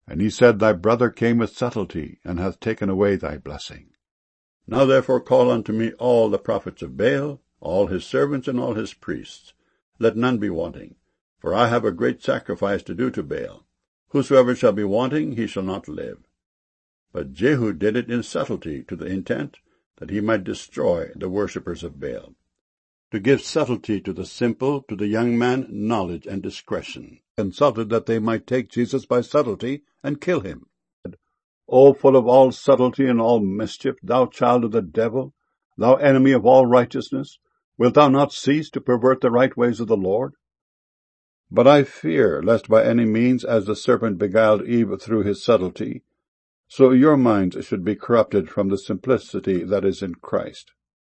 And he said, Thy brother came with subtlety, and hath taken away thy blessing. Now therefore call unto me all the prophets of Baal, all his servants, and all his priests. Let none be wanting, for I have a great sacrifice to do to Baal. Whosoever shall be wanting, he shall not live. But Jehu did it in subtlety, to the intent that he might destroy the worshippers of Baal. To give subtlety to the simple, to the young man knowledge and discretion. Consulted that they might take Jesus by subtlety and kill him. O full of all subtlety and all mischief, thou child of the devil, thou enemy of all righteousness, wilt thou not cease to pervert the right ways of the Lord? But I fear, lest by any means, as the serpent beguiled Eve through his subtlety, so your minds should be corrupted from the simplicity that is in Christ.